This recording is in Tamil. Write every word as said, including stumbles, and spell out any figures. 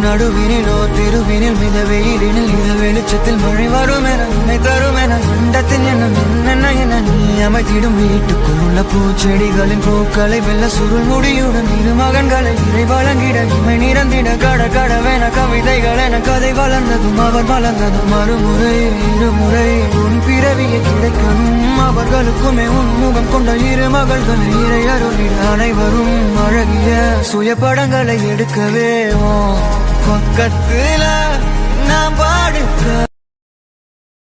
நடுவினிலோ திருவினில் மித வெயிலினில் இத வெளிச்சத்தில் மழை வரும் என உன்னை தரும் என அண்டத்தின் எண்ணம் என்னென்ன என நீ அமைத்திடும் வீட்டுக்குள் உள்ள பூச்செடிகளின் பூக்களை வெல்ல சுருள் முடியுடன் இரு மகன்களை இறை வழங்கிட இமை நிறந்திட கட கடவென கவிதைகள் என கதை வளர்ந்ததும் அவர் வளர்ந்ததும் மறுமுறை இருமுறை உன் பிறவியை கிடைக்கணும் அவர்களுக்குமே உன்முகம் கொண்ட இரு மகள்களை இறை அருளிட அனைவரும் அழகிய சுய படங்களை எடுக்கவே பக்கத்துல நான் பாடுக்க